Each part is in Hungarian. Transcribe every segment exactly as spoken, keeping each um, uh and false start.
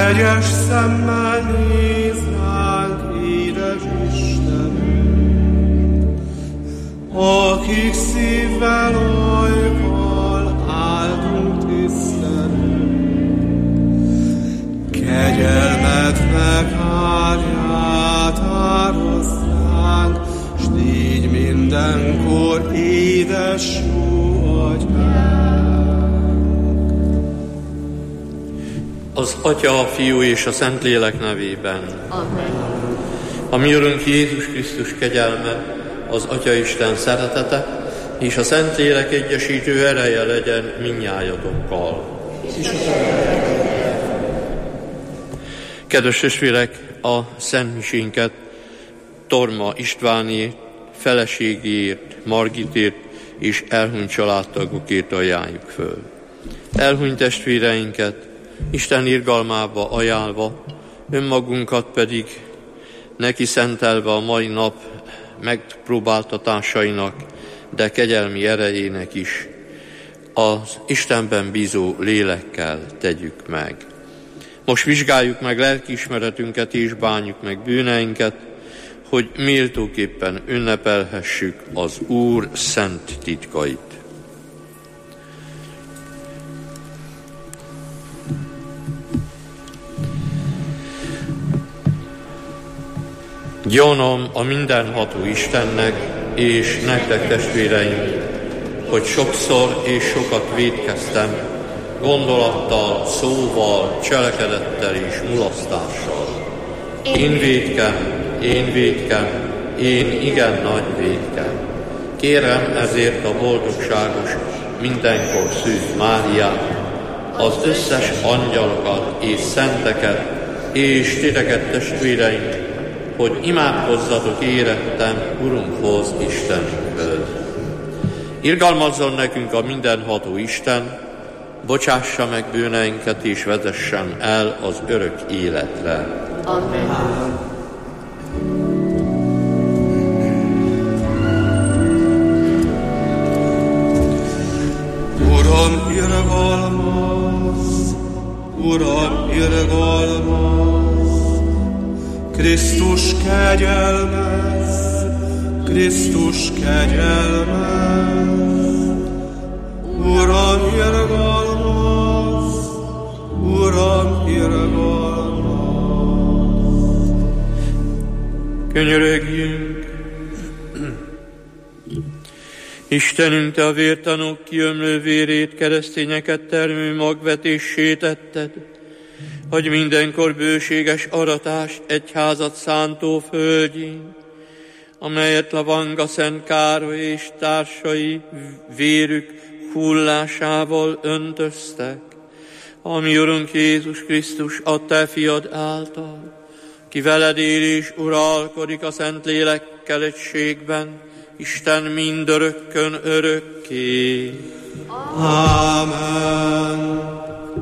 Kegyes szemmel néz ránk, édes Istenünk, akik szívvel ajkal áldunk tisztelünk. Kegyelmednek árját áraszt ránk, s légy mindenkor édes jó atyánk. Az Atya, a Fiú és a Szentlélek nevében. Amen. A mi Urunk Jézus Krisztus kegyelme, az Atyaisten szeretete és a Szentlélek egyesítő ereje legyen mindnyájatokkal. Kedves testvérek, a szentmisénket Torma Istváné feleségéért, Margitért és elhunyt családtagokért ajánljuk föl. Elhunyt testvéreinket Isten irgalmába ajánlva, önmagunkat pedig neki szentelve a mai nap megpróbáltatásainak, de kegyelmi erejének is az Istenben bízó lélekkel tegyük meg. Most vizsgáljuk meg lelkiismeretünket és bánjuk meg bűneinket, hogy méltóképpen ünnepelhessük az Úr szent titkait. Gyanom a mindenható Istennek és nektek testvéreim, hogy sokszor és sokat vétkeztem, gondolattal, szóval, cselekedettel és mulasztással. Én vétkem, én vétkem, én igen nagy vétkem. Kérem ezért a boldogságos, mindenkor Szűz Máriát, az összes angyalokat és szenteket, és titeket testvéreim, hogy imádkozzatok érettem Urunkhoz, Istenünkhöz. Irgalmazzon nekünk a mindenható Isten, bocsássa meg bűneinket és vezessen el az örök életre. Amen. Uram, irgalmaz, Uram, irgalmaz, Krisztus kegyelmez, Krisztus kegyelmez. Uram, irgalmaz, Uram, irgalmaz. Könyörögjünk! Istenünk, Te a vértanúk kiömlő vérét, keresztényeket termő magvetéssé tetted, hogy mindenkor bőséges aratást egyházat szántó földjén, amelyet Lavanga Szent Károly és társai vérük hullásával öntöztek, ami Urunk Jézus Krisztus a Te fiad által, ki veled él és uralkodik a Szentlélekkel egységben, Isten mindörökkön örökké. Amen.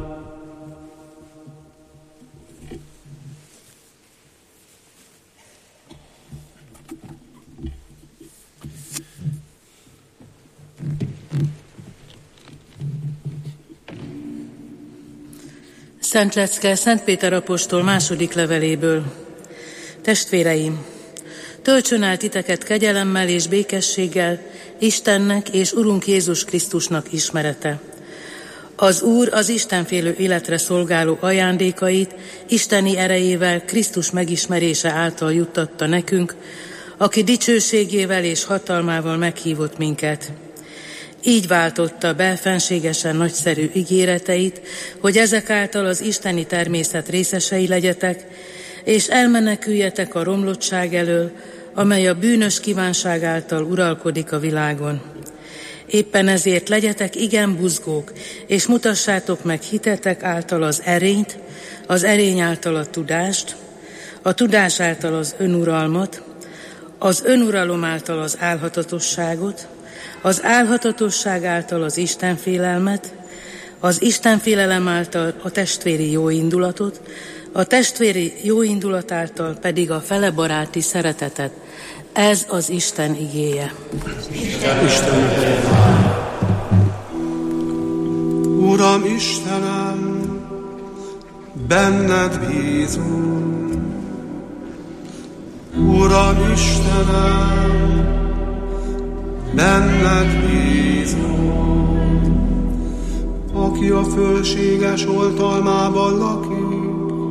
Szent lecke Szent Péter apostol második leveléből. Testvéreim, töltsön el titeket kegyelemmel és békességgel Istennek és Urunk Jézus Krisztusnak ismerete. Az Úr az istenfélő életre szolgáló ajándékait isteni erejével Krisztus megismerése által juttatta nekünk, aki dicsőségével és hatalmával meghívott minket. Így váltotta be fenségesen nagyszerű ígéreteit, hogy ezek által az isteni természet részesei legyetek, és elmeneküljetek a romlottság elől, amely a bűnös kívánság által uralkodik a világon. Éppen ezért legyetek igen buzgók, és mutassátok meg hitetek által az erényt, az erény által a tudást, a tudás által az önuralmat, az önuralom által az álhatatosságot, az álhatatosság által az istenfélelmet, az istenfélelem által a testvéri jóindulatot, a testvéri jóindulat által pedig a felebaráti szeretetet. Ez az Isten igéje. Isten. Uram Istenem, benned bízunk. Uram Istenem, benned bízunk, aki a fölséges oltalmában lakik,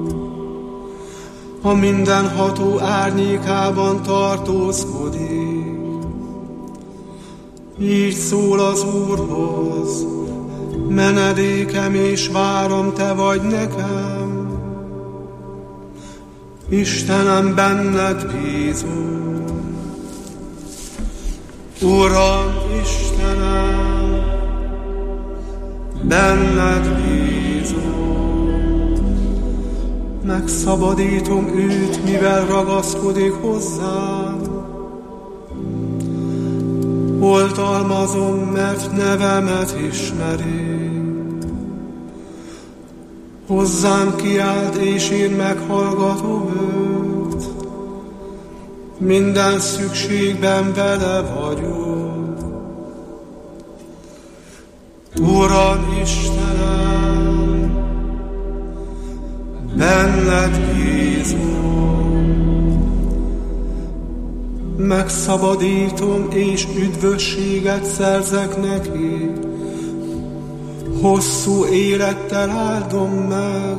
a mindenható árnyékában tartózkodik. Így szól az Úrhoz: menedékem és várom, te vagy nekem. Istenem, benned bízunk. Uram Istenem, benned bízunk. Megszabadítom őt, mivel ragaszkodik hozzám. Oltalmazom, mert nevemet ismeri. Hozzám kiált, és én meghallgatom őt. Minden szükségben vele vagyok. Uram Istenem, benned bízom. Megszabadítom, és üdvösséget szerzek neki. Hosszú élettel áldom meg,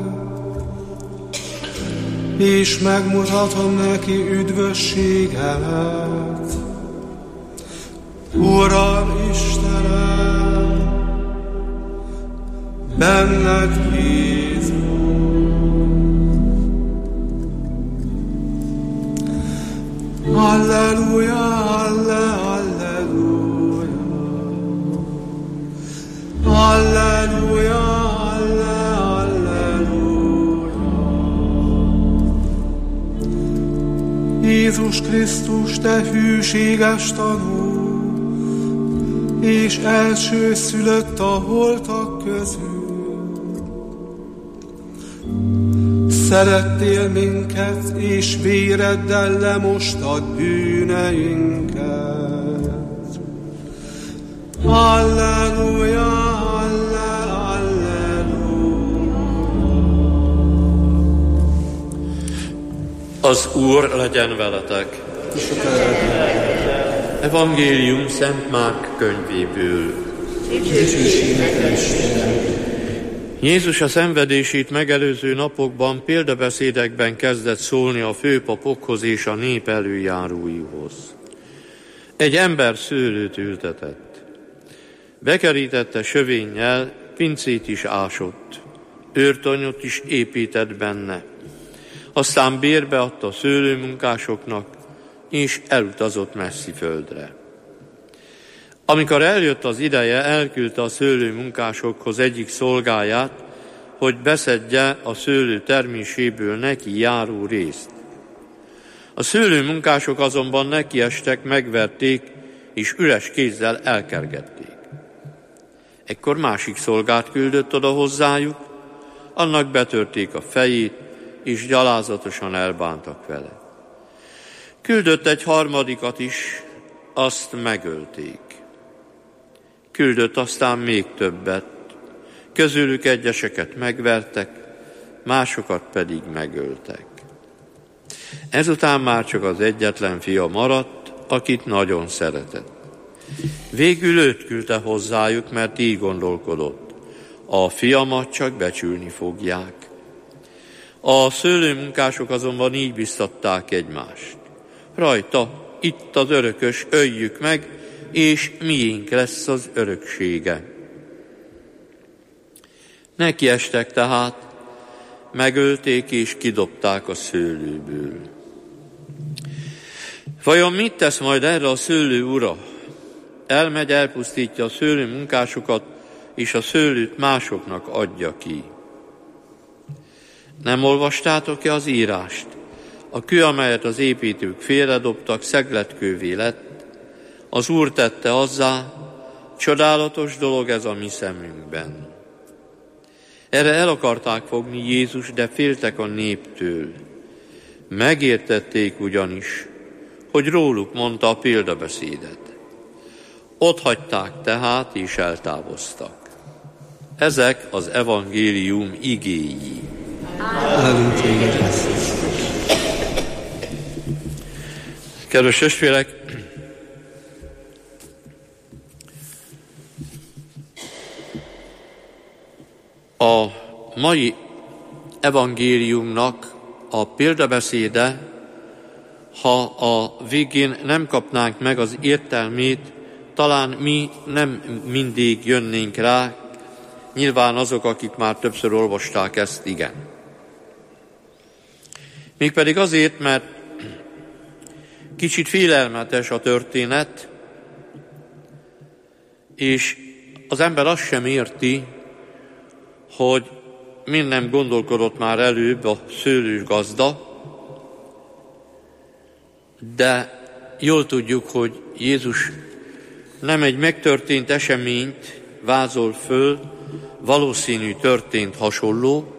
és megmutatom neki üdvösségemet. Uram Istenem, benned bízom. Halleluja, halle, halleluja. Halleluja, halle, halleluja. Jézus Krisztus, te hűséges tanú, és elsőszülött a holtak közül. Szerettél minket, és véreddel lemostad bűneinket. Halleluja, halle, halleluja. Az Úr legyen veletek. Evangélium Szent Márk könyvéből. Jézus a szenvedését megelőző napokban példabeszédekben kezdett szólni a főpapokhoz és a nép előjáróihoz. Egy ember szőlőt ültetett. Bekerítette sövénnyel, pincét is ásott, őrtanyot is épített benne. Aztán bérbe adta a szőlőmunkásoknak, és elutazott messzi földre. Amikor eljött az ideje, elküldte a szőlőmunkásokhoz egyik szolgáját, hogy beszedje a szőlő terméséből neki járó részt. A szőlőmunkások azonban nekiestek, megverték, és üres kézzel elkergették. Ekkor másik szolgát küldött oda hozzájuk, annak betörték a fejét, és gyalázatosan elbántak vele. Küldött egy harmadikat is, azt megölték. Küldött aztán még többet, közülük egyeseket megvertek, másokat pedig megöltek. Ezután már csak az egyetlen fia maradt, akit nagyon szeretett. Végül őt küldte hozzájuk, mert így gondolkodott: a fiamat csak becsülni fogják. A szőlőmunkások azonban így biztatták egymást: rajta, itt az örökös, öljük meg, és miénk lesz az öröksége. Nekiestek tehát, megölték és kidobták a szőlőből. Vajon mit tesz majd erre a szőlő ura? Elmegy, elpusztítja a szőlőmunkásokat, és a szőlőt másoknak adja ki. Nem olvastátok-e az írást? A kő, amelyet az építők félredobtak, szegletkővé lett, az Úr tette azzá, csodálatos dolog ez a mi szemünkben. Erre el akarták fogni Jézus, de féltek a néptől. Megértették ugyanis, hogy róluk mondta a példabeszédet. Ott hagyták tehát, és eltávoztak. Ezek az evangélium igéi. Velünk téged lesz. Kedves testvérek, a mai evangéliumnak a példabeszéde, ha a végén nem kapnánk meg az értelmét, talán mi nem mindig jönnénk rá, nyilván azok, akik már többször olvasták ezt, igen. Mégpedig azért, mert kicsit félelmetes a történet, és az ember azt sem érti, hogy mind nem gondolkodott már előbb a szőlőgazda, de jól tudjuk, hogy Jézus nem egy megtörtént eseményt vázol föl, valószínű történt hasonló,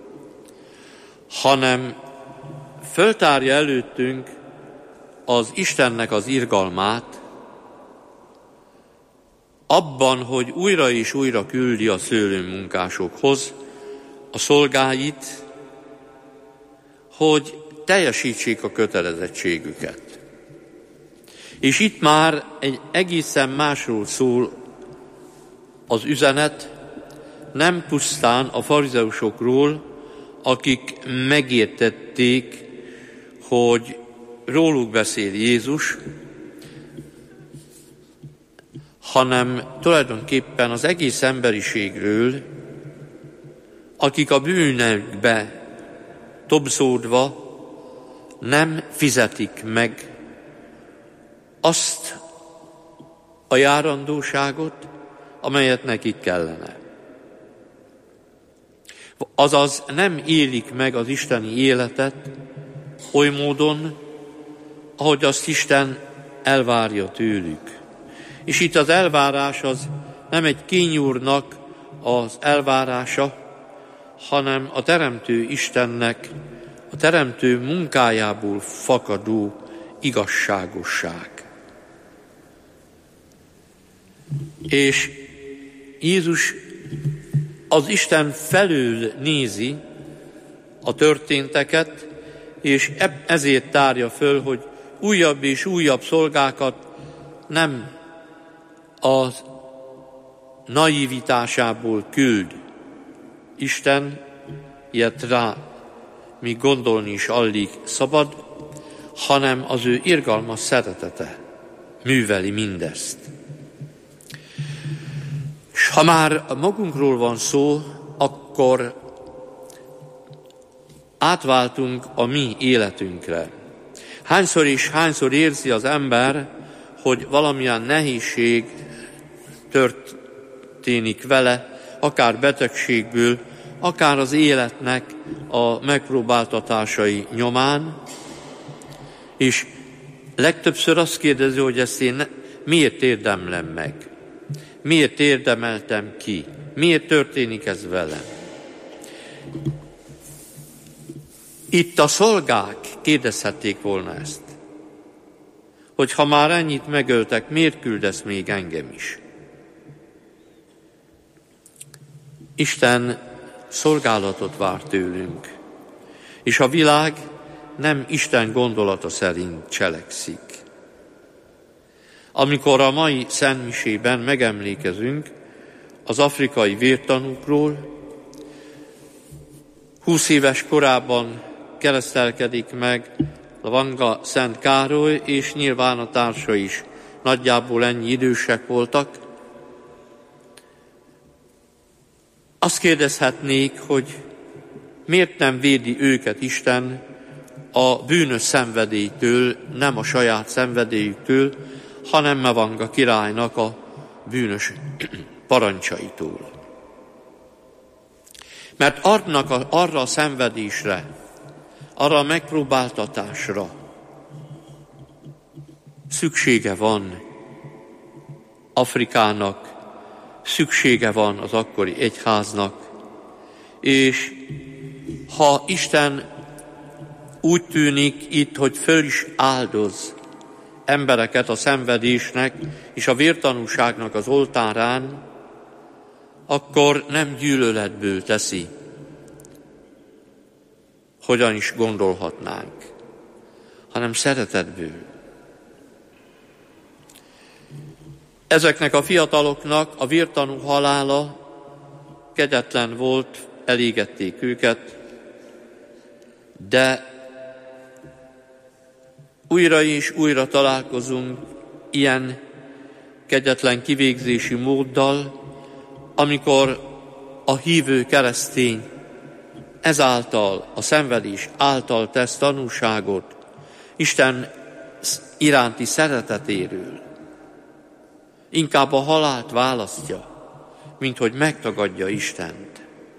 hanem föltárja előttünk az Istennek az irgalmát abban, hogy újra és újra küldi a szőlőmunkásokhoz a szolgáit, hogy teljesítsék a kötelezettségüket. És itt már egy egészen másról szól az üzenet, nem pusztán a farizeusokról, akik megértették, hogy róluk beszél Jézus, hanem tulajdonképpen az egész emberiségről, akik a bűnekbe tobzódva nem fizetik meg azt a járandóságot, amelyet nekik kellene. Azaz nem élik meg az isteni életet oly módon, ahogy azt Isten elvárja tőlük. És itt az elvárás az nem egy kényúrnak az elvárása, hanem a Teremtő Istennek a Teremtő munkájából fakadó igazságosság. És Jézus az Isten felől nézi a történteket, és ezért tárja föl, hogy újabb és újabb szolgákat nem az naivitásából küld. Isten ilyet rá még gondolni is alig szabad, hanem az ő irgalmas szeretete műveli mindezt. És ha már magunkról van szó, akkor átváltunk a mi életünkre. Hányszor és hányszor érzi az ember, hogy valamilyen nehézség történik vele, akár betegségből, akár az életnek a megpróbáltatásai nyomán, és legtöbbször azt kérdezi, hogy ezt én ne, miért érdemlem meg? Miért érdemeltem ki? Miért történik ez velem? Itt a szolgák kérdezhették volna ezt, hogy ha már ennyit megöltek, miért küldesz még engem is? Isten szolgálatot vár tőlünk, és a világ nem Isten gondolata szerint cselekszik. Amikor a mai szentmisében megemlékezünk az afrikai vértanúkról, húsz éves korában keresztelkedik meg Lavanga Szent Károly, és nyilván a társa is nagyjából ennyi idősek voltak. Azt kérdezhetnék, hogy miért nem védi őket Isten a bűnös szenvedélytől, nem a saját szenvedélyüktől, hanem Mevanga királynak a bűnös parancsaitól. Mert adnak a, arra a szenvedésre, arra a megpróbáltatásra szüksége van Afrikának, szüksége van az akkori egyháznak, és ha Isten úgy tűnik itt, hogy föl is áldoz embereket a szenvedésnek és a vértanúságnak az oltárán, akkor nem gyűlöletből teszi, hogyan is gondolhatnánk, hanem szeretetből. Ezeknek a fiataloknak a vértanú halála kegyetlen volt, elégették őket, de újra és újra találkozunk ilyen kegyetlen kivégzési móddal, amikor a hívő keresztény ezáltal, a szenvedés által tesz tanúságot Isten iránti szeretetéről. Inkább a halált választja, mint hogy megtagadja Istent.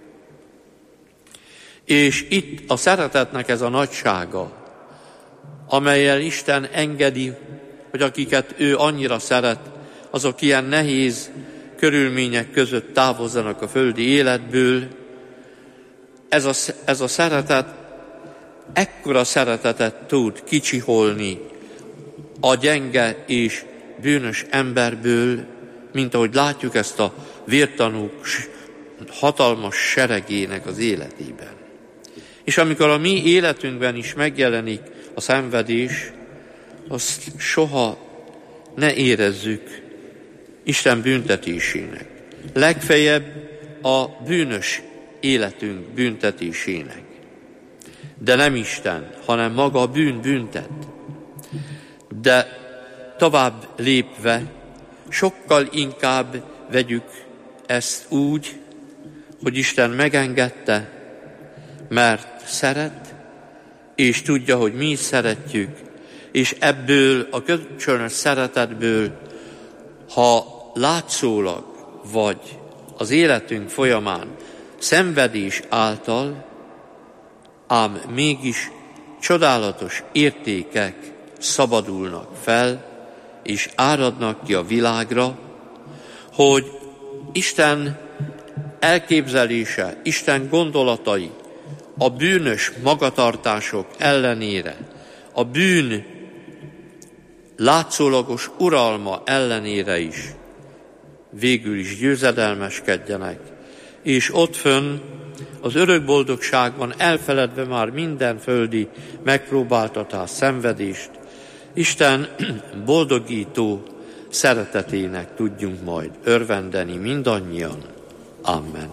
És itt a szeretetnek ez a nagysága, amellyel Isten engedi, hogy akiket ő annyira szeret, azok ilyen nehéz körülmények között távozzanak a földi életből. Ez a, ez a szeretet ekkora szeretetet tud kicsiholni a gyenge és bűnös emberből, mint ahogy látjuk ezt a vértanúk hatalmas seregének az életében. És amikor a mi életünkben is megjelenik a szenvedés, azt soha ne érezzük Isten büntetésének. Legfeljebb a bűnös életünk büntetésének. De nem Isten, hanem maga a bűn büntet. De tovább lépve, sokkal inkább vegyük ezt úgy, hogy Isten megengedte, mert szeret, és tudja, hogy mi is szeretjük, és ebből a kölcsönös szeretetből, ha látszólag, vagy az életünk folyamán szenvedés által, ám mégis csodálatos értékek szabadulnak fel, és áradnak ki a világra, hogy Isten elképzelése, Isten gondolatai a bűnös magatartások ellenére, a bűn látszólagos uralma ellenére is végül is győzedelmeskedjenek, és ott fönn az örök boldogságban elfeledve már minden földi megpróbáltatás, szenvedést, Isten boldogító szeretetének tudjunk majd örvendeni mindannyian. Amen.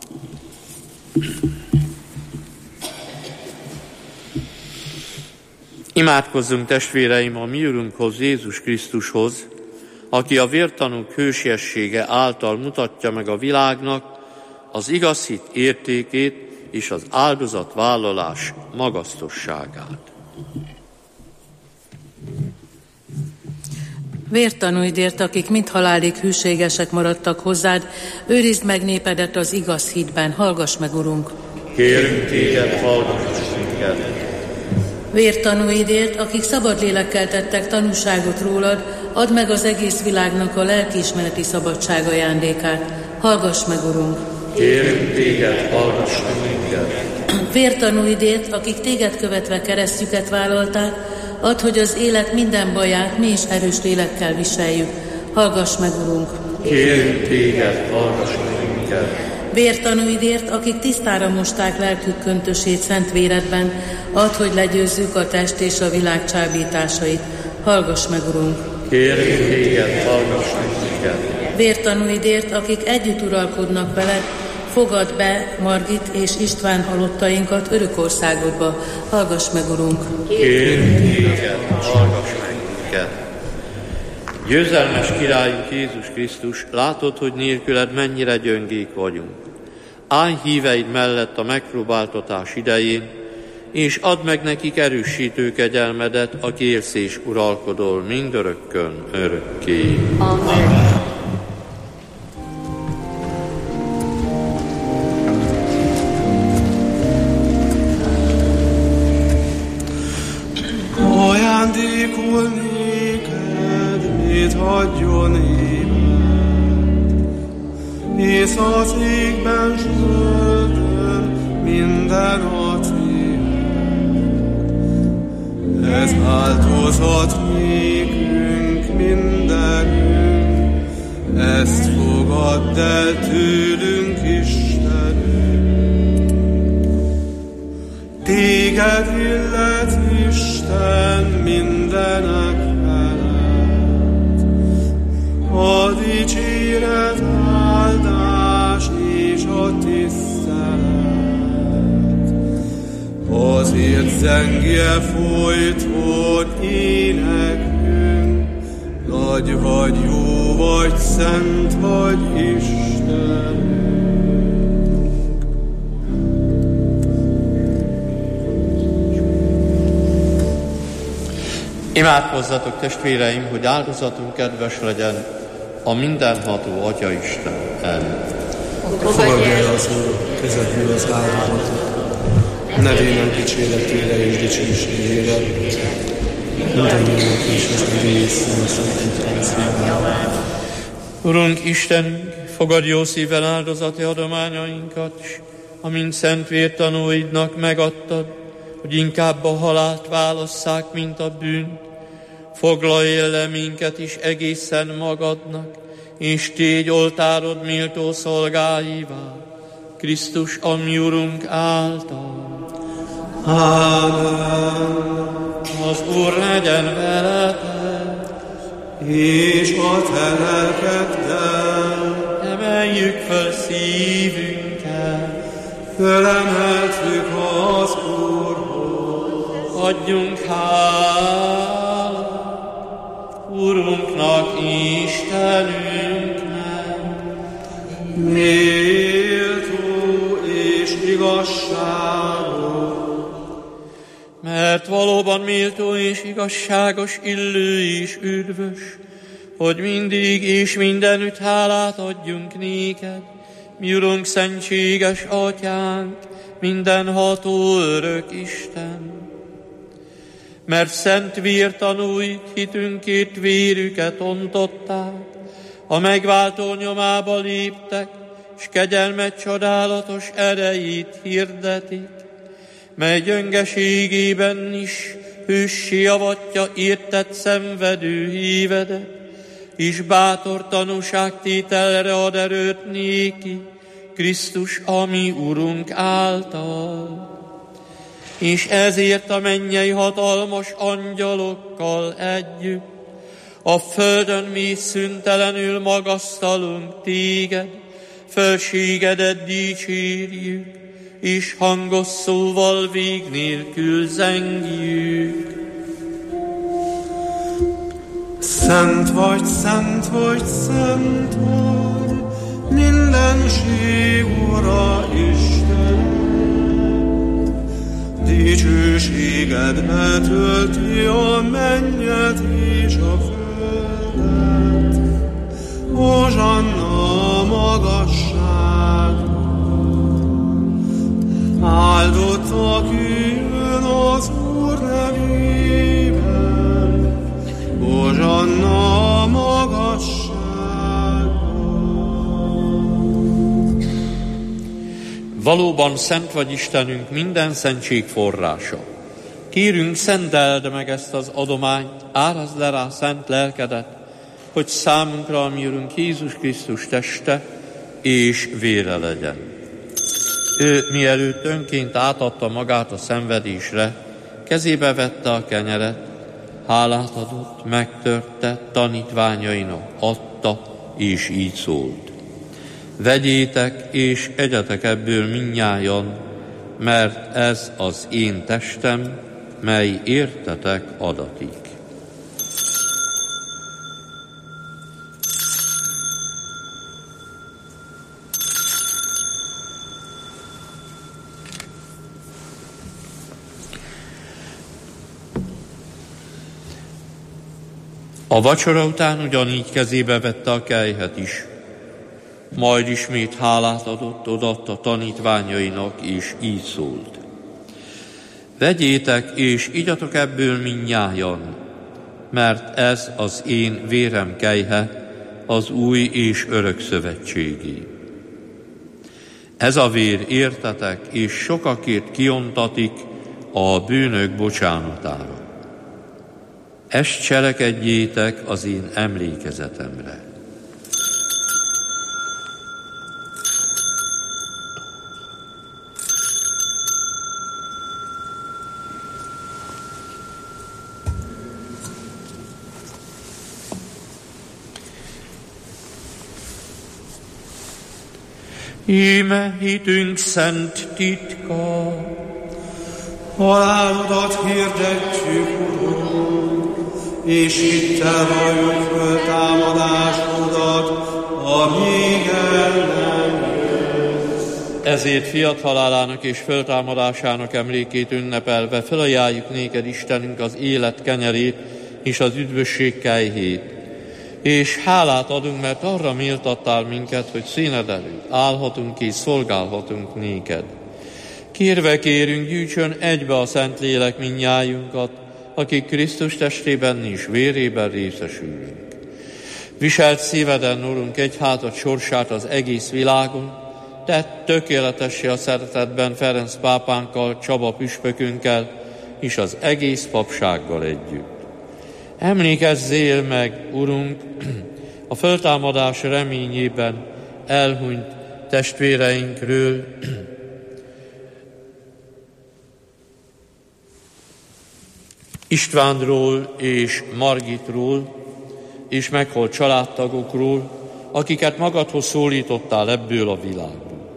Imádkozzunk, testvéreim, a mi Urunkhoz, Jézus Krisztushoz, aki a vértanúk hősiessége által mutatja meg a világnak az igaz hit értékét és az áldozatvállalás magasztosságát. Vértanúidért, akik mind halálig hűségesek maradtak hozzád, őrizd meg népedet az igaz hitben, hallgass meg, Urunk! Kérünk téged, hallgass minket! Vértanúidért, akik szabad lélekkel tettek tanúságot rólad, add meg az egész világnak a lelkiismereti szabadság ajándékát, hallgass meg, Urunk! Kérünk téged, hallgass meg minket! Vértanúidért, akik téged követve keresztjüket vállalták, add, hogy az élet minden baját mi is erős lélekkel viseljük. Hallgass meg, Urunk! Kérünk téged, hallgass meg minket! Vértanúidért, akik tisztára mosták lelkük köntösét szent véredben, add, hogy legyőzzük a test és a világ csábításait. Hallgass meg, Urunk! Kérünk téged, hallgass meg minket! Vértanúidért, akik együtt uralkodnak veled, fogadd be Margit és István halottainkat örök országodba. Hallgass meg, Urunk! Kérünk téged, hallgass meg minket! Győzelmes királyunk Jézus Krisztus, látod, hogy nélküled mennyire gyöngék vagyunk. Állj híveid mellett a megpróbáltatás idején, és add meg nekik erősítő kegyelmedet, aki élsz és uralkodol mindörökkön örökké. Amen. Ajándékol néked, mit hagyjon émed, hisz az égben s földön minden a tiéd. Ez áldozat nékünk mindenünk, ezt fogadd el tőlünk, Istenünk. Téged Téged illet Isten mindenek felett, a dicséret, áldás és a tisztelet. Azért zengje folyton énekünk, nagy vagy, jó vagy, szent vagy Istenünk. Imádkozzatok, testvéreim, hogy áldozatunk kedves legyen a mindenható Atyaisten előtt. Fogadja az Úr kezedből az áldozatot, nevének dicséretére és dicsőségére, mindannyiunknak is az egész szentítésére. Urunk Istenünk, fogad jó szíven áldozati adományainkat, s amint szent vértanúidnak megadtad, hogy inkább a halált válasszák, mint a bűnt, foglalj el minket is egészen magadnak, és tégy oltárod méltó szolgáivá, Krisztus, a mi Urunk által. Ámen. Az Úr legyen veletek, és a te lelkeddel. emeljük föl szívünket, Fölemeltük az Úrhoz. adjunk hálát Urunknak, Istenünknek. Méltó és igazságos, Mert valóban méltó és igazságos, illő és üdvös, hogy mindig és mindenütt hálát adjunk néked, mi Urunk, szentséges Atyánk, mindenható örök Isten. Mert szent vértanúid hitünkért vérüket ontották, a megváltó nyomába léptek, s kegyelmet csodálatos erejét hirdetik, mely gyöngeségében is hőssé avatja értett szenvedő hívedet, és bátor tanúságtételre ad erőt néki, Krisztus, a mi Urunk által. És ezért a mennyei hatalmas angyalokkal együtt a földön mi szüntelenül magasztalunk téged, felségedet dicsérjük, és hangos szóval vég nélkül zengjük. Szent vagy, szent vagy, szent vagy, mindenség Ura Isten. Dicsőséged betölti a mennyet és a földet. Hozsanna a magasságban. Áldott, aki jön az Úr nevében. Hozsanna a magasságban. Valóban szent vagy Istenünk, minden szentség forrása. Kérünk, szenteld meg ezt az adományt, árazd le rá szent lelkedet, hogy számunkra a mi Urunk Jézus Krisztus teste és vére legyen. Ő mielőtt önként átadta magát a szenvedésre, kezébe vette a kenyeret, hálát adott, megtörte, tanítványainak adta, és így szólt. Vegyétek és egyetek ebből mindnyájan, mert ez az én testem, mely értetek adatik. A vacsora után ugyanígy kezébe vette a kelyhet is, majd ismét hálát adott, odaadta tanítványainak, és így szólt. Vegyétek és igyatok ebből mindnyájan, mert ez az én vérem kelyhe, az új és örök szövetségé. Ez a vér értetek, és sokakért kiontatik a bűnök bocsánatára. Ezt cselekedjétek az én emlékezetemre. Íme hitünk szent titka. Halálodat hirdetjük, Urunk, és hittel valljuk föltámadásodat, amíg el nem jössz. Ezért fiat halálának és föltámadásának emlékét ünnepelve felajánljuk néked, Istenünk, az élet kenyerét és az üdvösség kejhét. És hálát adunk, mert arra méltattál minket, hogy színed előtt állhatunk és szolgálhatunk néked. Kérve kérünk, gyűjtsön egybe a Szentlélek mindnyájunkat, akik Krisztus testében és vérében részesülünk. Viselt szíveden, Urunk, egyházad sorsát az egész világon, tett tökéletessé a szeretetben Ferenc pápánkkal, Csaba püspökünkkel és az egész papsággal együtt. Emlékezzél meg, Urunk, a föltámadás reményében elhunyt testvéreinkről, Istvánról és Margitról, és meghalt családtagokról, akiket magadhoz szólítottál ebből a világból.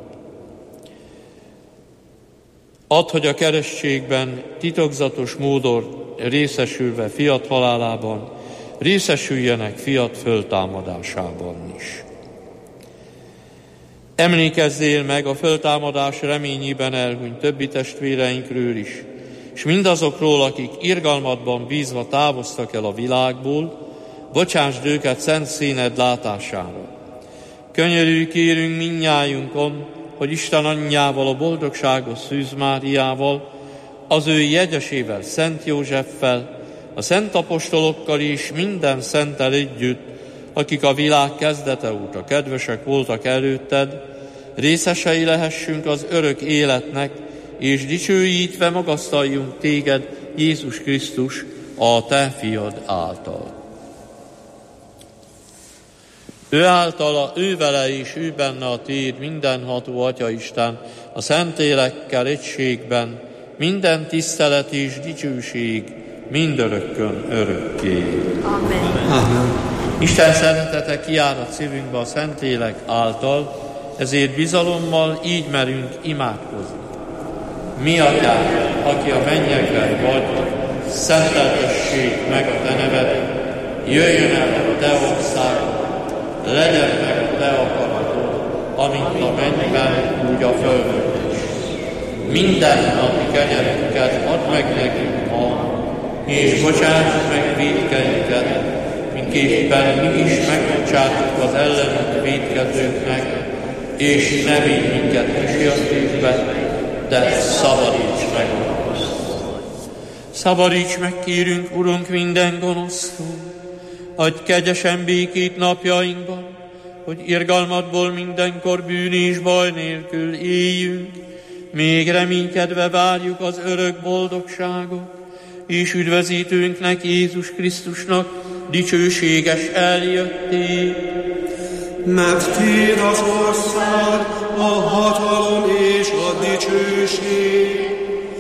Add, hogy a keresztségben titokzatos módon részesülve fiat halálában, részesüljenek fiat föltámadásában is. Emlékezzél meg a föltámadás reményében elhunyt többi testvéreinkről is, és mindazokról, akik irgalmadban bízva távoztak el a világból, bocsásd őket szent színed látására. Könyörülj kérünk mindnyájunkon, hogy Isten anyjával, a boldogságos Szűz Máriával, az ő jegyesével, Szent Józseffel, a szent apostolokkal és minden szenttel együtt, akik a világ kezdete óta kedvesek voltak előtted, részesei lehessünk az örök életnek, és dicsőítve magasztaljunk téged, Jézus Krisztus, a te fiad által. Ő általa, ő vele és ő benne a téd, mindenható Atya Isten, a Szentlélekkel egységben, minden tisztelet és dicsőség mindörökkön örökké. Amen. Amen. Isten szeretete kiárad szívünkbe a Szentlélek által, ezért bizalommal így merünk imádkozni. Mi Atyánk, aki a mennyekben vagy, szenteltessék meg a te neved, jöjjön el a te országod, legyen meg a te akaratod, amint a mennyben, úgy a földön is. Minden napi kenyerünket add meg nekünk ma, és bocsáss meg vétkeinket, miképpen mi is megbocsátjuk az ellenünk vétkezőknek, és ne védj minket kísértésbe, de szabadíts meg a gonosztól. Szabadíts meg, kérünk, Urunk, minden gonosztól, adj kegyesen békét napjainkban, hogy irgalmadból mindenkor bűn és baj nélkül éljünk, még reménykedve várjuk az örök boldogságot, és üdvözítőnknek, Jézus Krisztusnak dicsőséges eljöttét. Mert tiéd az ország, a hatalom és a dicsőség,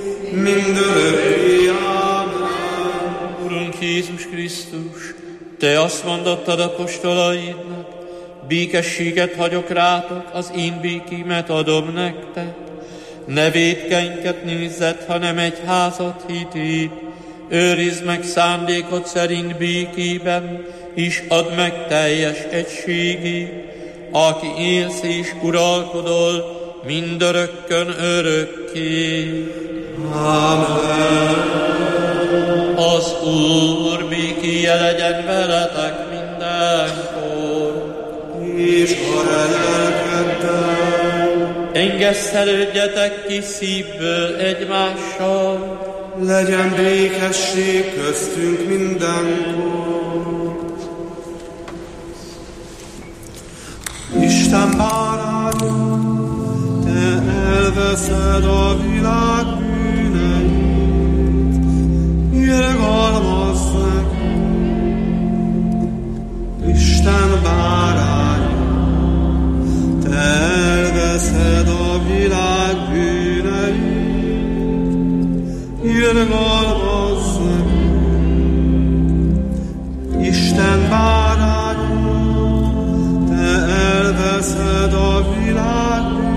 mindörökké. Ámen. Urunk Jézus Krisztus, te azt mondottad apostolaidnak, békességet hagyok rátok, az én békémet adom nektek. Ne vétkeinket nézzed, hanem egy házat hitét, őrizd meg szándékod szerint békében, és add meg teljes egységét, aki élsz és uralkodol mindörökkön örökké. Amen. Az Úr békéje legyen veletek mindenkor. És a lelkeddel. Engesztelődjetek ki szívből egymással. Legyen békesség köztünk mindenkor. Isten báránya, te elveszed a világ bűneit, irgalmazz nekünk. Isten báránya, te elveszed a világ bűneit, irgalmazz nekünk. Isten báránya, te elveszed a világ bűneit,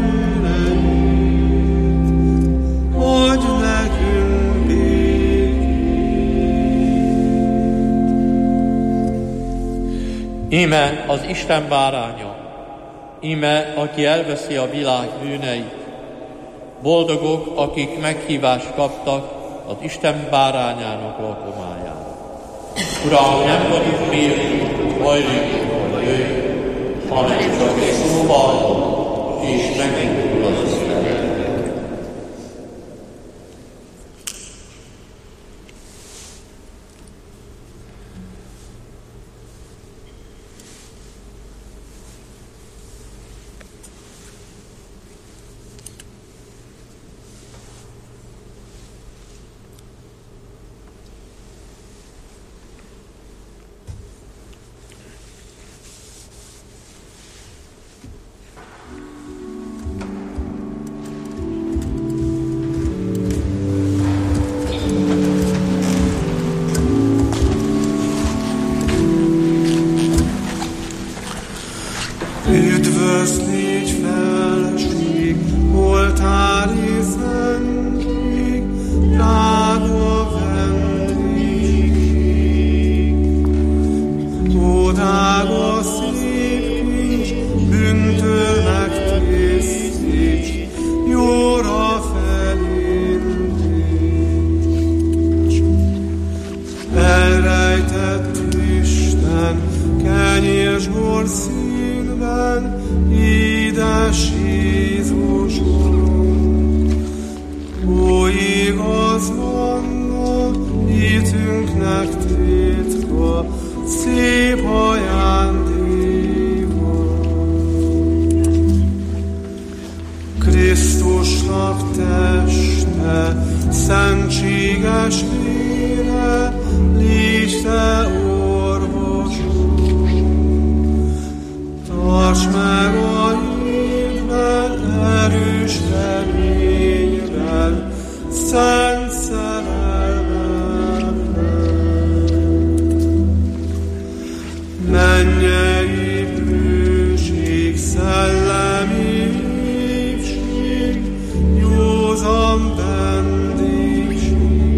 Íme az Isten báránya, íme, aki elveszi a világ bűneit. Boldogok, akik meghívást kaptak az Isten bárányának lakomájára. Uram, nem vagyunk méltó, hogy hajlékony vagy jöjj, hanem csak egy szóval, és megindul az Isten. Üdvözlégy felség, oltári szentség, drága vendégség. Ó, drága szép kis, bűntől megtisztíts, jóra felindíts. Elrejtett Isten, kenyérsbor színben, édes Jézusom. Ó, igaz vanna, hitünknek titka, szép ajándéka. Krisztusnak teste, szentséges vére, légy te orvosom. Tarts meg a hitben, erős reményben, szent szerelmemben. Mennyei bőség, szellemi épség, józan vendégség.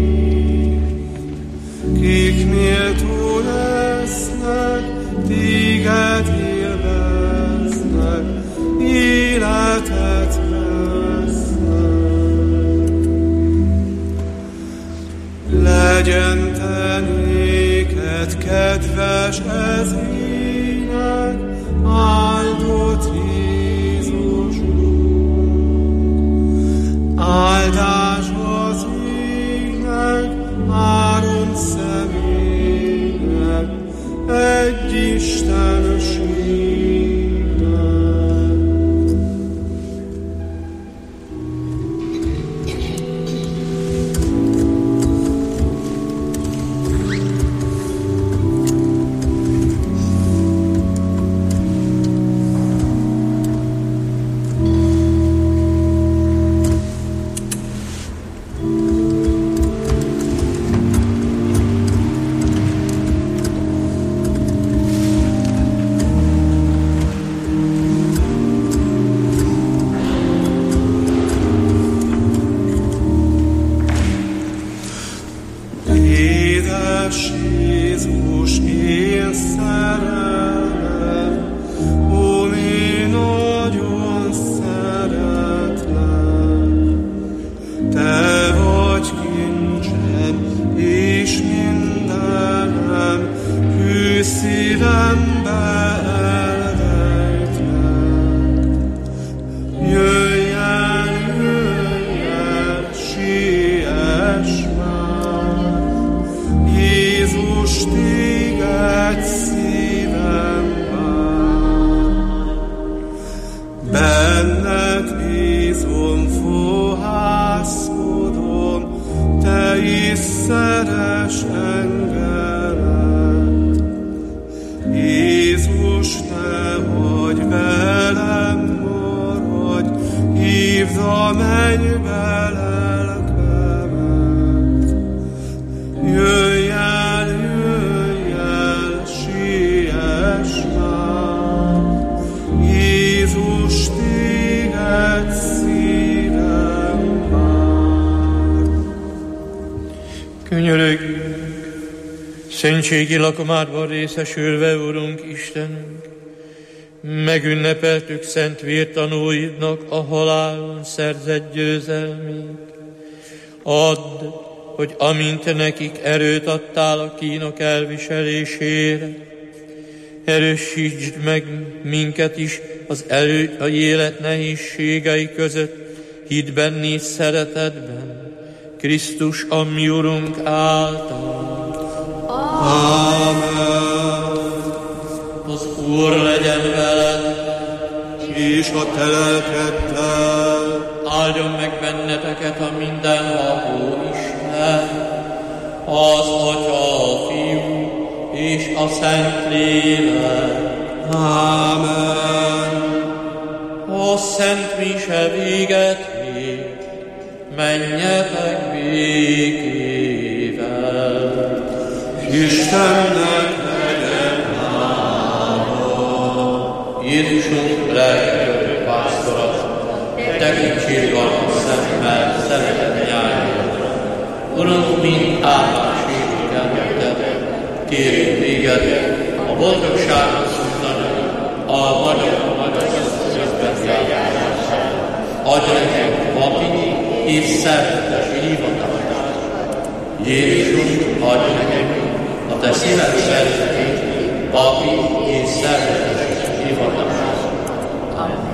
Kik méltó lesznek, téged élveznek, életet vesznek. Legyen te néked kedves ez ének, áldott Jézusom. Áldás az égnek, Áron személynek, egy Istenségnek. Szentségi lakomádban részesülve, Urunk Istenünk, megünnepeltük szent vértanúidnak a halálon szerzett győzelmét. Add, hogy amint nekik erőt adtál a kínok elviselésére, erősítsd meg minket is az elő, a élet nehézségei között, hitben és szeretetben, Krisztus a mi Urunk által. Amen. Az Úr legyen veled, És a te lelkeddel. áldjon meg benneteket a mindenható Isten, az Atya, a Fiú és a Szent Lélek. Amen. A Szent Mise véget ér, menjetek békével. Istennek legyen hála. Jézusunk lelketörő pásztora, tekintsék a szemmel, szeretet nyáját. Urunk, mind álláséget, kérjük téged, a boldogságot szüntani, a magyar magyar szözben járását. Adj nekünk papi és szeretetes hívatást. Jézusunk, adj nekünk a te szíved szeretetét, papi és szeretetes hívatást. Amen.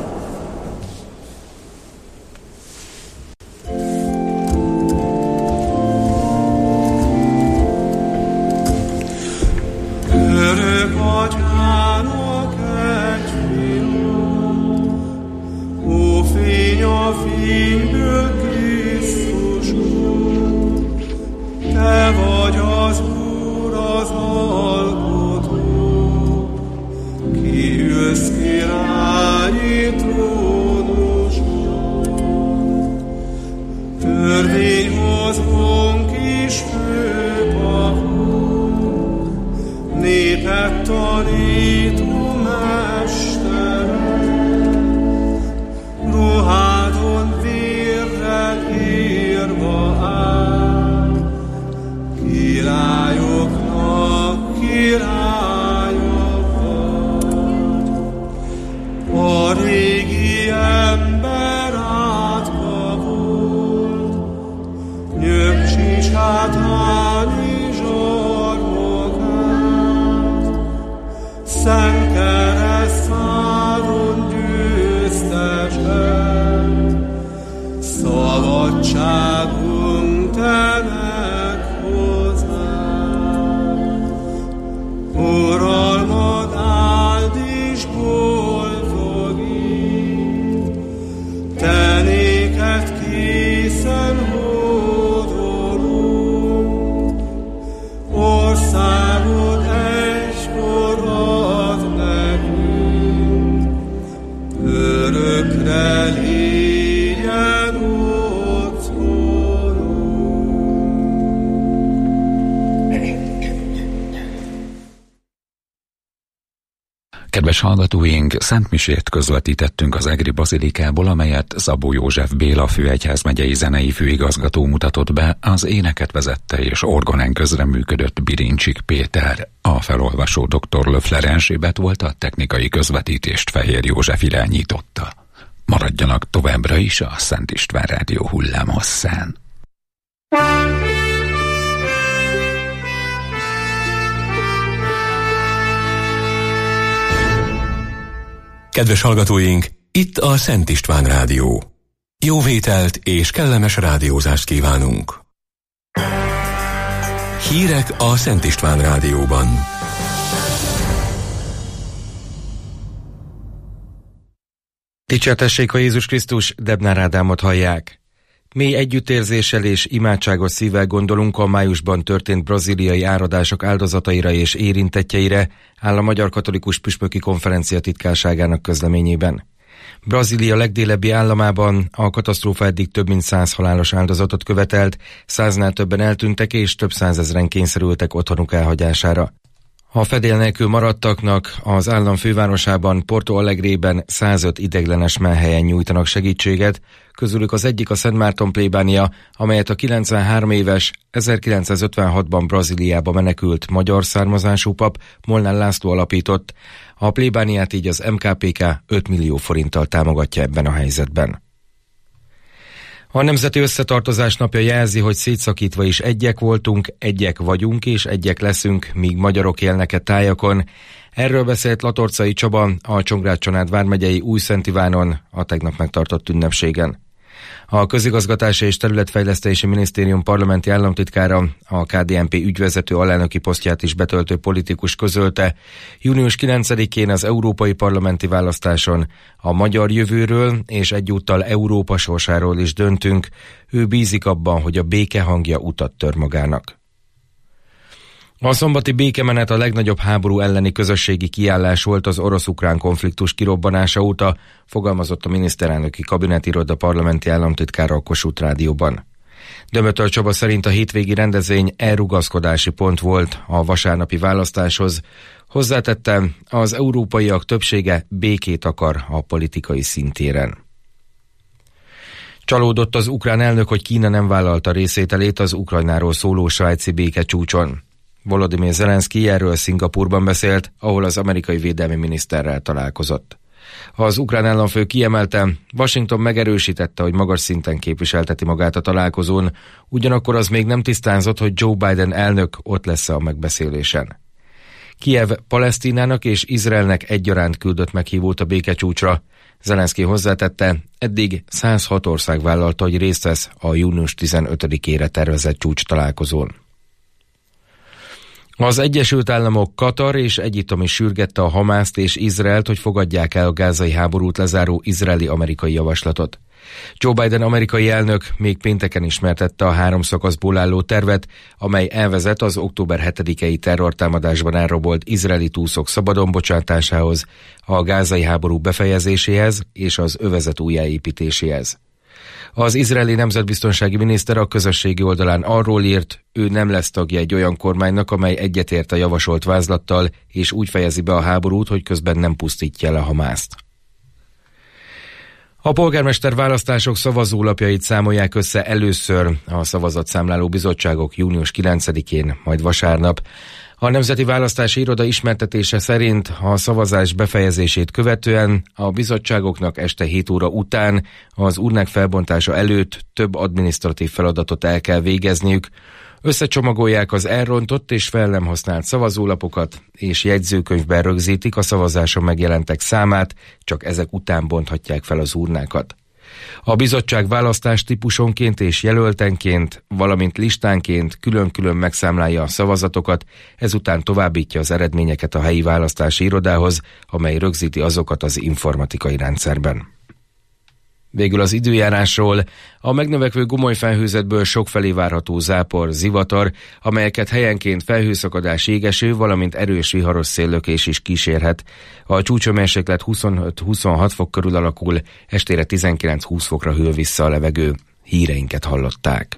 Örök atyának egy fiú, ó fény a fényből Krisztus Úr, te vagy az Úr, az alkotó, ki ülsz királyi trónuson. Törvényhozónk is főpapunk, népet tanító mesterem, ruhádon vérrel írva áll, királyoknak királya vagy. A régi ember átka volt, nyögcsi sátáni zsarnokát, szent keresztfáron győztesen, szabadságunk tenek hozzánk. Uralmad áld és boldogít, te néked készen hódolunk, országod egykor ad nekünk, örökre légyen otthonunk. Kedves hallgatóink, szentmisét közvetítettünk az egri bazilikából, amelyet Szabó József Béla főegyházmegyei zenei főigazgató mutatott be, az éneket vezette és orgonen közreműködött Birincsik Péter. A felolvasó dr. Löffler Erzsébet volt, a technikai közvetítést Fehér József irányította. Maradjanak továbbra is a Szent István Rádió hullámhosszán. Kedves hallgatóink, itt a Szent István Rádió. Jó vételt és kellemes rádiózást kívánunk. Hírek a Szent István Rádióban. Dicsértessék a Jézus Krisztus, Debnár Ádámot hallják. Mély együttérzéssel és imádságos szívvel gondolunk a májusban történt brazíliai áradások áldozataira és érintettjeire, áll a Magyar Katolikus Püspöki Konferencia titkárságának közleményében. Brazília legdélebbi államában a katasztrófa eddig több mint száz halálos áldozatot követelt, száznál többen eltűntek és több százezren kényszerültek otthonuk elhagyására. A fedél nélkül maradtaknak az állam fővárosában, Porto Alegrében százöt ideiglenes menhelyen nyújtanak segítséget, közülük az egyik a Szent Márton plébánia, amelyet a kilencvenhárom éves, ezerkilencszázötvenhatban Brazíliába menekült magyar származású pap Molnár László alapított. A plébániát így az em ká pé ká öt millió forinttal támogatja ebben a helyzetben. A Nemzeti Összetartozás napja jelzi, hogy szétszakítva is egyek voltunk, egyek vagyunk és egyek leszünk, míg magyarok élnek e tájakon. Erről beszélt Latorcai Csaba, a Csongrád-Csanád vármegyei Újszent Ivánon a tegnap megtartott ünnepségen. A Közigazgatási és Területfejlesztési Minisztérium parlamenti államtitkára, a ká dé en pé ügyvezető alelnöki posztját is betöltő politikus közölte, június kilencedikén az európai parlamenti választáson a magyar jövőről és egyúttal Európa sorsáról is döntünk. Ő bízik abban, hogy a béke hangja utat tör magának. A szombati békemenet a legnagyobb háború elleni közösségi kiállás volt az orosz-ukrán konfliktus kirobbanása óta, fogalmazott a miniszterelnöki kabinetiroda parlamenti államtitkára a Kossuth Rádióban. Dömötör Csaba szerint a hétvégi rendezvény elrugaszkodási pont volt a vasárnapi választáshoz. Hozzátette, az európaiak többsége békét akar a politikai szintéren. Csalódott az ukrán elnök, hogy Kína nem vállalta részvételét az Ukrajnáról szóló svájci békecsúcson. Volodymyr Zelenszky erről Szingapúrban beszélt, ahol az amerikai védelmi miniszterrel találkozott. Az ukrán államfő kiemelte, Washington megerősítette, hogy magas szinten képviselteti magát a találkozón, ugyanakkor az még nem tisztázott, hogy Joe Biden elnök ott lesz a megbeszélésen. Kijev Palesztinának és Izraelnek egyaránt küldött meghívót a békecsúcsra. Zelenszky hozzátette, eddig száz hat ország vállalta, hogy részt vesz a június tizenötödikére tervezett csúcs találkozón. Az Egyesült Államok, Katar és Egyiptom is sürgette a Hamászt és Izraelt, hogy fogadják el a gázai háborút lezáró izraeli-amerikai javaslatot. Joe Biden amerikai elnök még pénteken ismertette a három szakaszból álló tervet, amely elvezet az október hetedikei terrortámadásban elrabolt izraeli túszok szabadon bocsátásához, a gázai háború befejezéséhez és az övezet újjáépítéséhez. Az izraeli nemzetbiztonsági miniszter a közösségi oldalán arról írt, ő nem lesz tagja egy olyan kormánynak, amely egyetért a javasolt vázlattal, és úgy fejezi be a háborút, hogy közben nem pusztítja le Hamászt. A polgármester választások szavazólapjait számolják össze először a szavazatszámláló bizottságok június kilencedikén, majd vasárnap. A Nemzeti Választási Iroda ismertetése szerint a szavazás befejezését követően a bizottságoknak este hét óra után az urnák felbontása előtt több adminisztratív feladatot el kell végezniük. Összecsomagolják az elrontott és fel nem használt szavazólapokat, és jegyzőkönyvben rögzítik a szavazáson megjelentek számát, csak ezek után bonthatják fel az urnákat. A bizottság választás típusonként és jelöltenként, valamint listánként külön-külön megszámlálja a szavazatokat, ezután továbbítja az eredményeket a helyi választási irodához, amely rögzíti azokat az informatikai rendszerben. Végül az időjárásról. A megnövekvő gomoly felhőzetből sokfelé várható zápor, zivatar, amelyeket helyenként felhőszakadás, égeső, valamint erős viharos széllökés is kísérhet. A csúcshőmérséklet huszonöt-huszonhat fok körül alakul, estére tizenkilenc-húsz fokra hűl vissza a levegő. Híreinket hallották.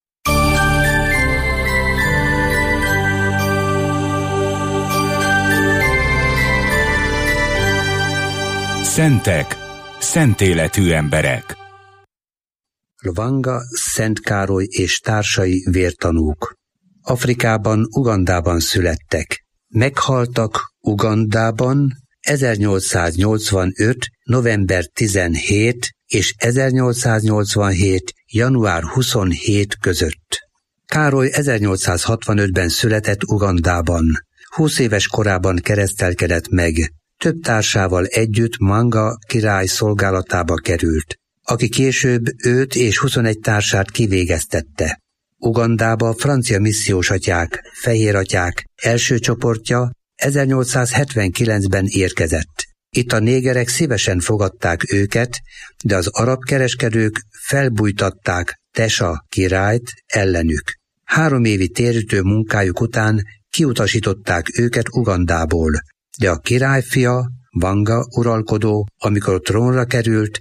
Szentek, szentéletű emberek. Lvanga, Szent Károly és társai vértanúk. Afrikában, Ugandában születtek. Meghaltak Ugandában ezernyolcszáznyolcvanöt. november tizenhetedike és ezernyolcszáznyolcvanhét. január huszonhetedike között. Károly ezernyolcszázhatvanötben született Ugandában. húsz éves korában keresztelkedett meg. Több társával együtt Mwanga király szolgálatába került, aki később őt és huszonegy társát kivégeztette. Ugandába francia missziósatyák, fehératyák első csoportja ezernyolcszázhetvenkilencben érkezett. Itt a négerek szívesen fogadták őket, de az arab kereskedők felbújtatták Tesa királyt ellenük. Három évi térítő munkájuk után kiutasították őket Ugandából. De a királyfia, Vanga uralkodó, amikor trónra került,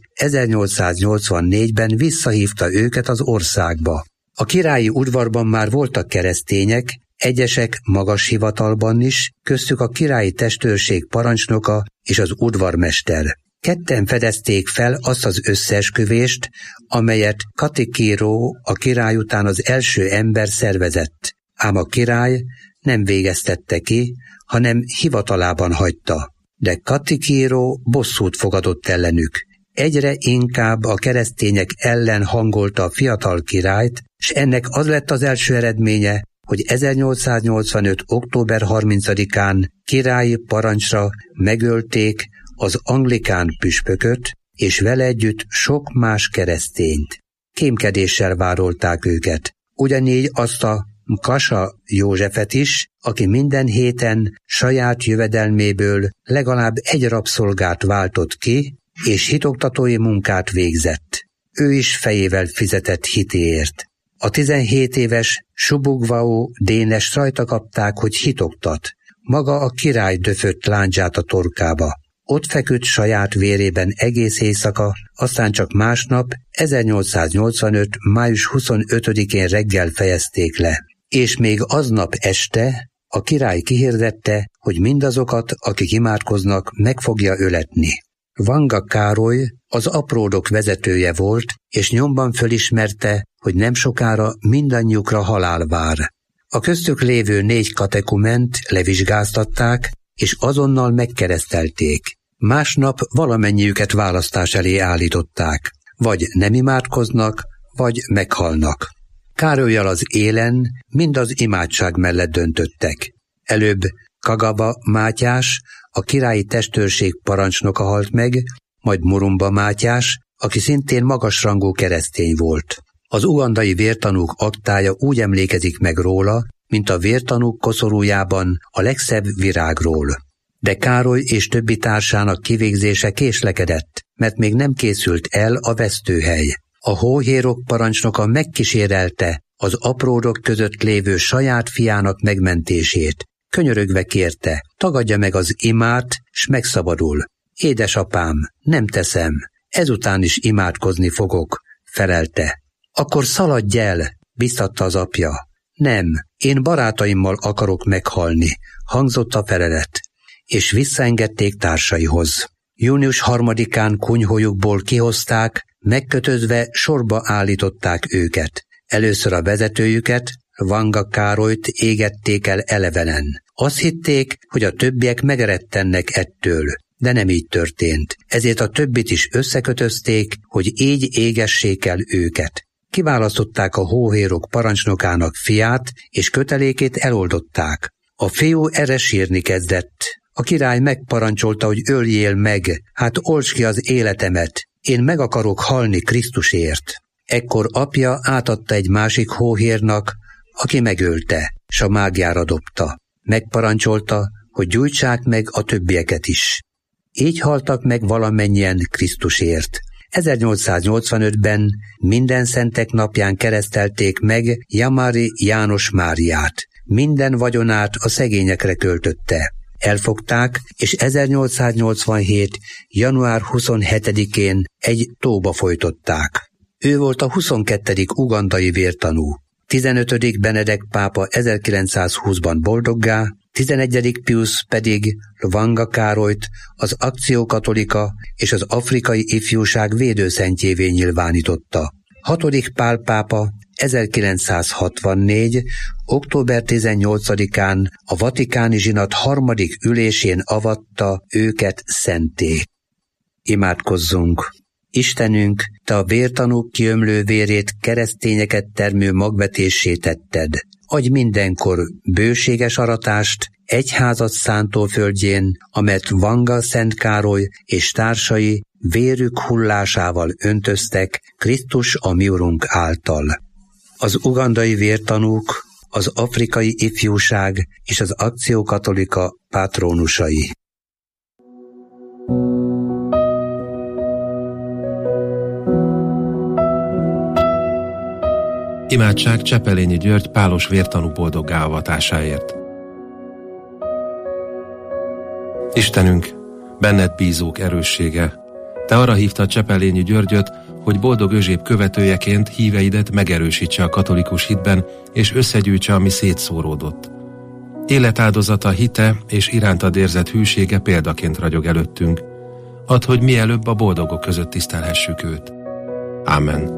ezernyolcszáznyolcvannégyben visszahívta őket az országba. A királyi udvarban már voltak keresztények, egyesek magas hivatalban is, köztük a királyi testőrség parancsnoka és az udvarmester. Ketten fedezték fel azt az összeesküvést, amelyet Katikíró a király után az első ember szervezett, ám a király nem végeztette ki, hanem hivatalában hagyta. De Katikíró bosszút fogadott ellenük. Egyre inkább a keresztények ellen hangolta a fiatal királyt, s ennek az lett az első eredménye, hogy ezernyolcszáznyolcvanöt. október harmincadikán királyi parancsra megölték az anglikán püspököt, és vele együtt sok más keresztényt. Kémkedéssel vádolták őket. Ugyanígy azt a Kasa Józsefet is, aki minden héten saját jövedelméből legalább egy rabszolgát váltott ki, és hitoktatói munkát végzett. Ő is fejével fizetett hitéért. A tizenhét éves Subugvao Dénest rajta kapták, hogy hitoktat. Maga a király döfött lándzsát a torkába. Ott feküdt saját vérében egész éjszaka, aztán csak másnap, ezernyolcszáznyolcvanöt. május huszonötödikén reggel fejezték le. És még aznap este a király kihirdette, hogy mindazokat, akik imádkoznak, meg fogja öletni. Vanga Károly az apródok vezetője volt, és nyomban fölismerte, hogy nem sokára mindannyiukra halál vár. A köztük lévő négy katekument levizsgáztatták, és azonnal megkeresztelték. Másnap valamennyiüket választás elé állították. Vagy nem imádkoznak, vagy meghalnak. Károllyal az élen mind az imádság mellett döntöttek. Előbb Kagaba Mátyás, a királyi testőrség parancsnoka halt meg, majd Murumba Mátyás, aki szintén magasrangú keresztény volt. Az ugandai vértanúk aktája úgy emlékezik meg róla, mint a vértanúk koszorújában a legszebb virágról. De Károly és többi társának kivégzése késlekedett, mert még nem készült el a vesztőhely. A hóhérok parancsnoka megkísérelte az apródok között lévő saját fiának megmentését. Könyörögve kérte, tagadja meg az imát, s megszabadul. Édesapám, nem teszem, ezután is imádkozni fogok, felelte. Akkor szaladj el, biztatta az apja. Nem, én barátaimmal akarok meghalni, hangzott a felelet, és visszaengedték társaihoz. június harmadikán kunyhójukból kihozták, megkötözve sorba állították őket. Először a vezetőjüket, Vanga Károlyt égették el elevenen. Azt hitték, hogy a többiek megeredtennek ettől, de nem így történt. Ezért a többit is összekötözték, hogy így égessék el őket. Kiválasztották a hóhérok parancsnokának fiát, és kötelékét eloldották. A fiú erre sírni kezdett. A király megparancsolta, hogy öljél meg, hát oltsd ki az életemet, én meg akarok halni Krisztusért. Ekkor apja átadta egy másik hóhérnak, aki megölte, s a mágjára dobta. Megparancsolta, hogy gyújtsák meg a többieket is. Így haltak meg valamennyien Krisztusért. ezernyolcszáznyolcvanötben minden szentek napján keresztelték meg Jamári János Máriát. Minden vagyonát a szegényekre költötte. Elfogták, és ezernyolcszáznyolcvanhét. január huszonhetedikén egy tóba folytották. Ő volt a huszonkettedik ugandai vértanú. tizenötödik Benedek pápa ezerkilencszázhúszban boldoggá, tizenegyedik Piusz pedig Vanga Károlyt az akciókatolika és az afrikai ifjúság védőszentjévé nyilvánította. hatodik Pál pápa ezerkilencszázhatvannégy. október tizennyolcadikán a vatikáni zsinat harmadik ülésén avatta őket szenté. Imádkozzunk! Istenünk, Te a vértanúk kiömlő vérét keresztényeket termő magvetésé tetted. Adj mindenkor bőséges aratást egyházat szántóföldjén, amelyet Vanga Szent Károly és társai vérük hullásával öntöztek Krisztus a mi Urunk által. Az ugandai vértanúk, az afrikai ifjúság és az akciókatolika patrónusai. Imádság Csepelényi György pálos vértanú boldoggá avatásáért. Istenünk, benned bízók erőssége, Te arra hívtad Csepelényi Györgyöt, hogy Boldog Özséb követőjeként híveidet megerősítse a katolikus hitben, és összegyűjtse, ami szétszóródott. Életáldozata, hite és irántad érzett hűsége példaként ragyog előttünk. Add, hogy mielőbb a boldogok között tisztelhessük őt. Ámen.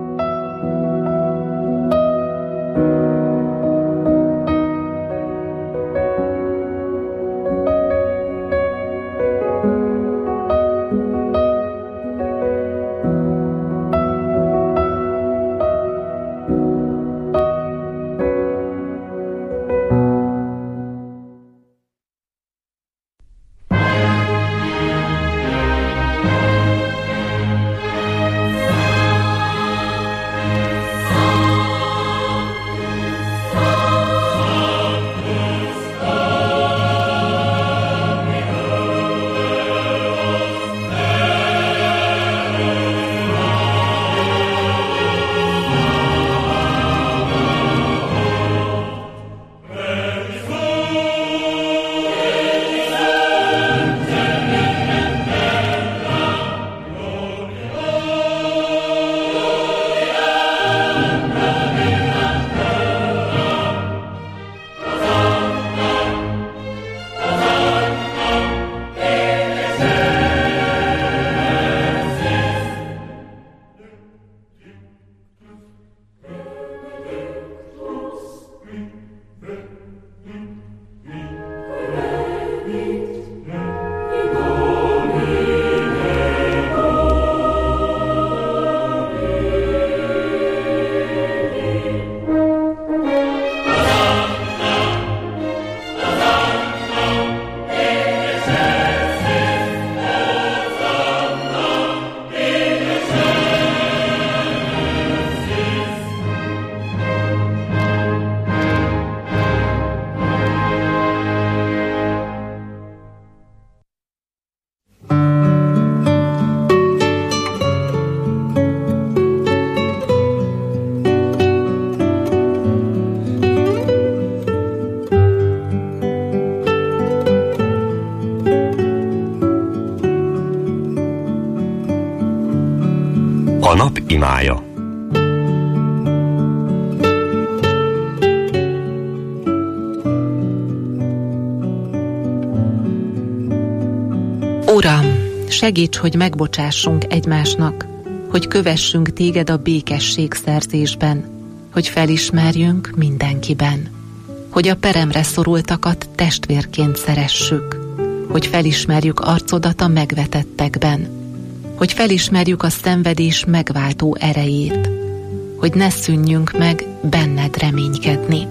A nap imája. Uram, segíts, hogy megbocsássunk egymásnak, hogy kövessünk téged a békesség szerzésben, hogy felismerjünk mindenkiben, hogy a peremre szorultakat testvérként szeressük, hogy felismerjük arcodat a megvetettekben, hogy felismerjük a szenvedés megváltó erejét, hogy ne szűnjünk meg benned reménykedni.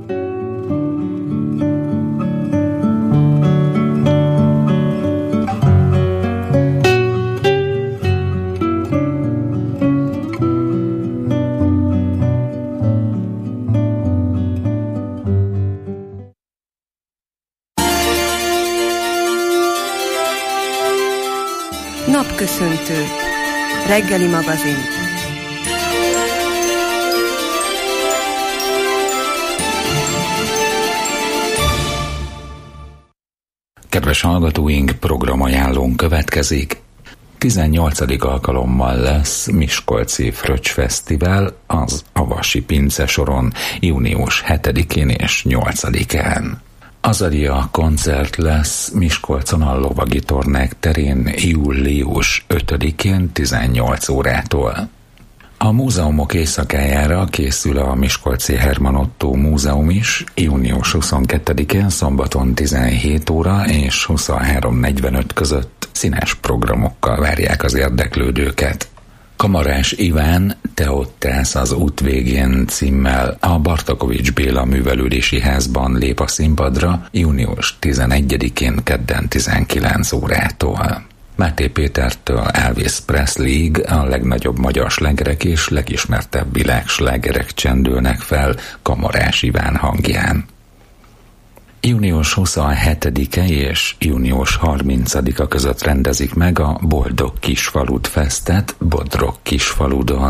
Napköszöntő. Reggeli magazin. Kedves hallgatóink, programajánlón következik. tizennyolcadik alkalommal lesz Miskolci Fröccs Fesztivál az Avasi Pince soron június hetedikén és nyolcadikán. Azaria koncert lesz Miskolcon a Lovagi Tornák terén július ötödikén tizennyolc órától. A múzeumok éjszakájára készül a Miskolci Herman Ottó Múzeum is, június huszonkettedikén szombaton tizenhét óra és huszonhárom negyvenöt között színes programokkal várják az érdeklődőket. Kamarás Iván, Te ott állsz az út végén címmel a Bartakovics Béla Művelődési Házban lép a színpadra június tizenegyedikén kedden tizenkilenc órától. Máté Pétertől Elvis Presleyig a legnagyobb magyar slágerek és legismertebb világslágerek csendülnek fel Kamarás Iván hangján. június huszonhetedike és június harmincadika között rendezik meg a Boldog Kisfalut Fesztet Bodrog Kisfaludon.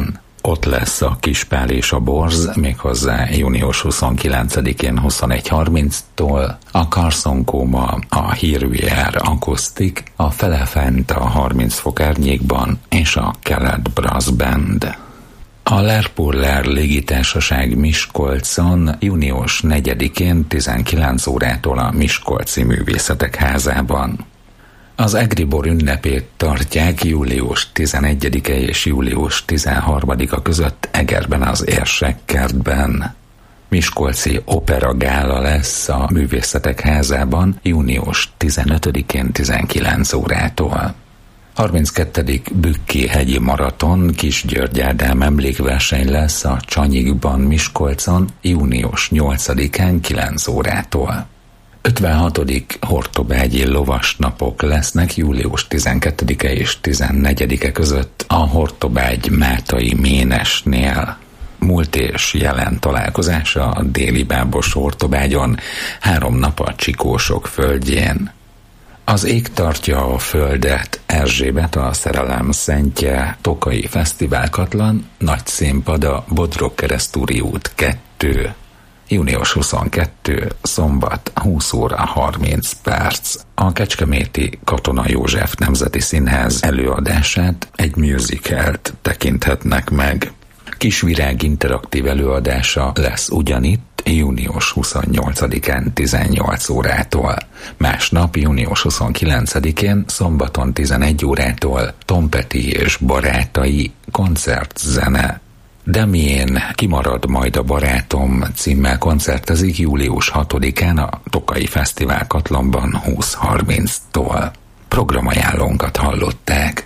ott lesz a Kispál és a Borz, méghozzá június huszonkilencedikén huszonegy harminctól, a Carson Coma, a Here We Are akusztik, a Felefent a harminc fok árnyékban és a Kelet Brass Band. A Lerpurler légitársaság Miskolcon június negyedikén tizenkilenc órától a Miskolci Művészetek Házában. Az Egribor ünnepét tartják július tizenegyedike és július tizenharmadika között Egerben az Érsekkertben. Miskolci Opera Gála lesz a Művészetek Házában június tizenötödikén tizenkilenc órától. harminckettedik Bükki hegyi maraton Kisgyörgy Ádám emlékverseny lesz a Csanyikban Miskolcon június nyolcadikán kilenc órától. ötvenhatodik Hortobágyi lovasnapok lesznek július tizenkettedike és tizennegyedike között a Hortobágy Mátai Ménesnél. Múlt és jelen találkozása a déli Bábos Hortobágyon, három nap a Csikósok földjén. Az Ég tartja a földet, Erzsébet a szerelem szentje, Tokai Fesztiválkatlan, nagy színpad a Bodrog-Keresztúri út kettő. június huszonkettedike szombat húsz óra harminc perc. A kecskeméti Katona József Nemzeti Színház előadását, egy musicalt tekinthetnek meg. Kisvirág interaktív előadása lesz ugyanitt június huszonnyolcadikán tizennyolc órától. Másnap június huszonkilencedikén szombaton tizenegy órától Tompeti és barátai koncertzene. Demién Kimarad majd a barátom címmel koncertezik július hatodikán a Tokai Fesztivál Katlanban húsz harminctól. Programajánlónkat hallották.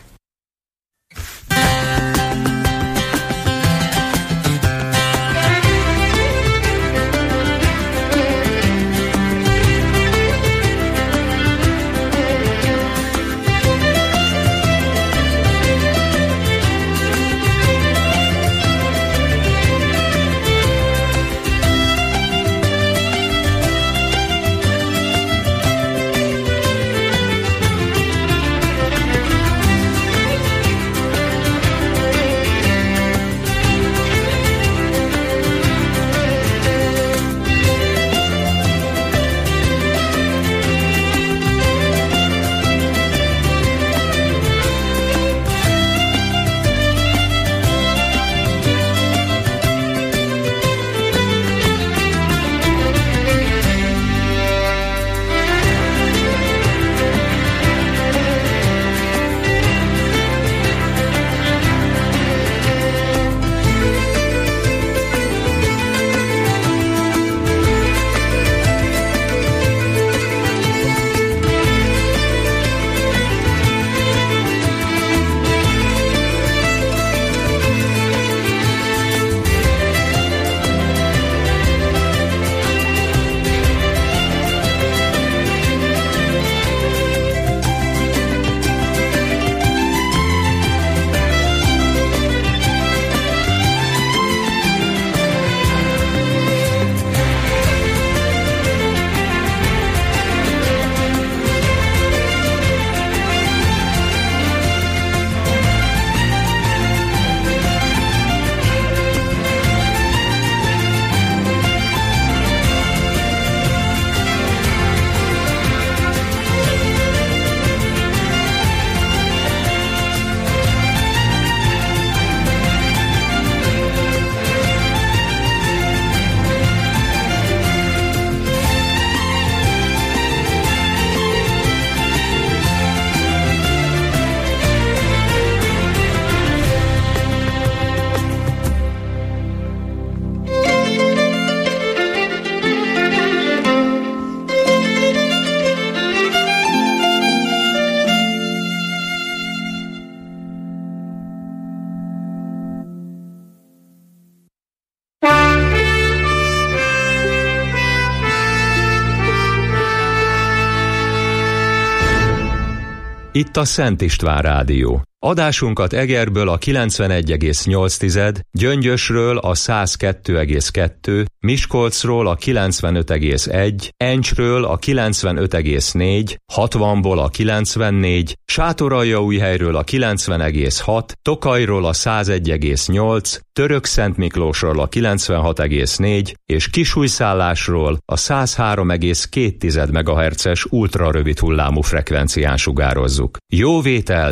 Itt a Szent István Rádió. Adásunkat Egerből a kilencvenegy egész nyolc, Gyöngyösről a száz kettő egész kettő, Miskolcról a kilencvenöt egész egy, Encsről a kilencvenöt egész négy, hatvanból a kilencvennégy, Sátoraljaújhelyről a kilencven egész hat, Tokajról a száz egy egész nyolc, Törökszentmiklósról a kilencvenhat egész négy és Kisújszállásról a száz három egész két megahertzes ultrarövid hullámú frekvencián sugározzuk. Jó vételt